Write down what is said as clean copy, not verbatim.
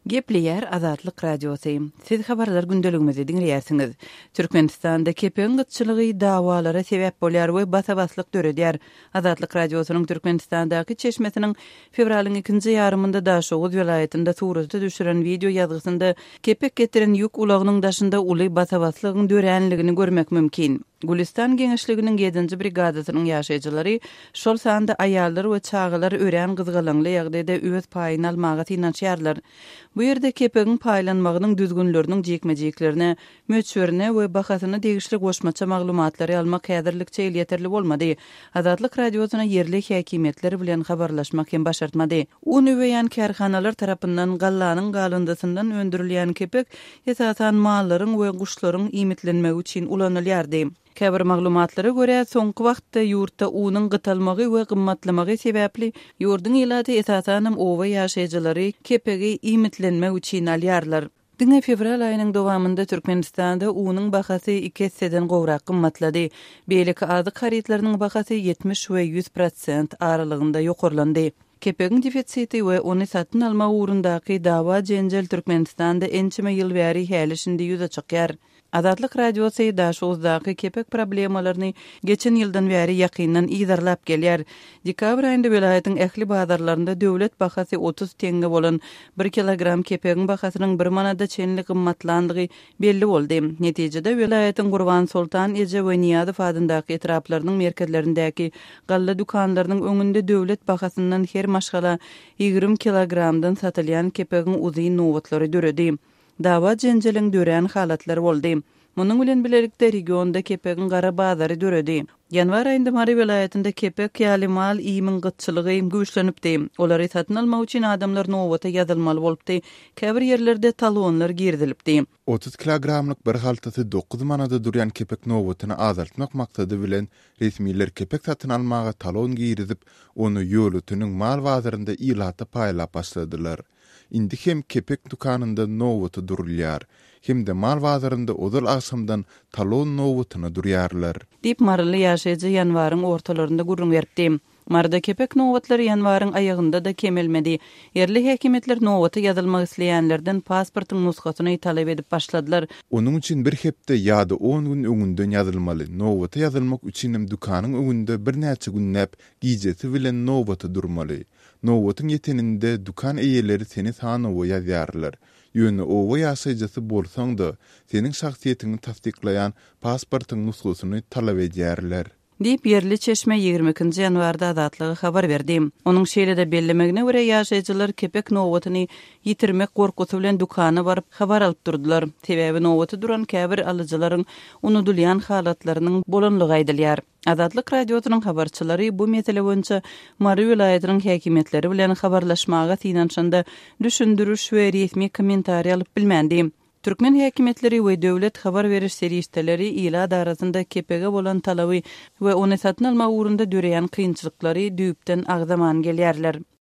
Gepleyer Azatlyk Radiosu. Siz habarlar gündeligimizi dinleýärsiňiz. Türkmenistanda kepeň gytçylygy dawalara sebäp bolýar we basabaslyk döredýär. Azatlyk Radiosynyň Türkmenistandaky çeşmesiniň fevralyň 2-nji ýarymynda Daşoğuz welaýatynda suratda düşüren video ýazgysynda kepek getiren ýük ulagynyň daşynda uly basabaslygyň dörenligini görmek mümkin. Gulistan Geňeşliginiň 7-nji brigadasynyň ýaşaýjylary şol sanda aýallar we çağalar ören gyzgalanly ýagdaýda öz paýyny almaga tinançýarlar. Bu ýerde kepegiň paýlanmagynyň düzgünleriniň jekmejeklerine, möçberine we bahasyna degişli goşmaça maglumatlary almak häzirlikçe ýeterli bolmady. Azatlyk Radiosyna yerli häkimetleri bilen habarlaşmak hem başartmady. Uny weýan kärhanalar tarapyndan gallanyň galındasyndan öndürilýän kepek esasan mallaryň we guşlaryň imitlenmegi üçin ulanylýardy. Käbir maglumatlara görä soňky wagtda ýurtda unyň gytalmagy we gymmatlamagy sebäpli ýurdun ýylaty esasan owa ýaşaýjylary kepegi imitlenmek üçin alýarlar. Diňe fevral aýynyň dowamında Türkmenistanda unyň bahasy 2 hisseden gowrak gymmatlady. Beýleki azyk haritlarynyň bahasy 70 we 100% aralygynda ýokarlandy. Kepegiň defisiti we ony satyn alma ugrundaky dawa jenjel Türkmenistanda ençime ýyl bäri häleşinde ýüze çykýar. Azatlyk Radiosu Daşoğuzdaky kepek problemalaryny geçen ýyldan bäri ýakyndan ýyzarlap gelýär. Dekabr aýynda welaýatyň ähli bazarlarynda döwlet bahasy 30 tenge bolan 1 kilogram kepegiň bahasynyň 1 manada çenli gymmatlandygy belli boldy. Netijede welaýatyň Gurban Sultan Eje we Niýazow adyndaky etraplarynyň merkezlerindäki galla dukanlarynyň öňünde döwlet bahasyndan her maşgala 20 kilogramdan satylýan kepegiň uzyn nowatlary döredi. Dawa jenjeliň dören halatlary boldy. Munyň bilen birlikde regionda kepegiň gara bazary döredi. Ýanwar aýynda Mary welaýatynda kepek ýaly mal iýmiň gytçylygy güýçlenipdi. Olary satyn almak üçin adamlar nowata ýazylmaly bolupdy. Käbir ýerlerde talonlar girdilipdi. 30 kilogramlyk bir haltasy 9 manada durýan kepek nowatyny azaltmak maksady bilen resmiler kepek satyn almaga talon girizip, onu ýöletyniň mal bazarynda ýylata paýlap başladylar. Indi hem kepek dukanynda nowaty durulýar, hem de mal bazarynda odal aşamdan talon nowatyny durýarlar. Dip marly ýaşaýjy ýanwaryň ortalarynda gurrun berdi. Marda kepek nowatlary ýanwaryň aýagynda da kemelmedi. Yerli häkimetler nowaty ýazylmak isleýänlerden pasportyň nusgasyny talap edip başladylar. Onuň üçin bir hepde ýa-da 10 gün öňünden ýazylmaly. Nowaty ýazylmak üçin hem dukanyň öňünde bir näçe gün näp giýjesi bilen nowaty durmaly. Nowatyň ýeteninde dukan eýeleri seni sanawy ýazýarlar. Ýöne owa ýaşaýjysy bolsaň da seniň şahsiýetini tasdiklaýan pasportyň nusgasyny talap edýärler. Dip yerli çeşme 22-nji ýanwarda azatlygy habar berdi. Onuň şeýlede bellemegine görä ýaşaýjylar kepek nowatyny ýitirmek gorkusy bilen dukana baryp habar alyp durdular. Sebäbi nowaty duran käbir alyjylaryň unudulýan halatlarynyň bolanlygy aýdylýar. Azatlyk Radiosynyň habarçylary bu mesele boýunça Mary welaýatynyň häkimetleri bilen habarlaşmaga tinanşanda düşündürüş we resmi kommentariýa alyp bilmändi. Türkmen häkimetleri we döwlet habar beriş serýisteleri ýyla darasynda kepege bolan talaby we ony satyn alma ugrunda döreýän kynçylyklary düýpden agzaman gelýärler.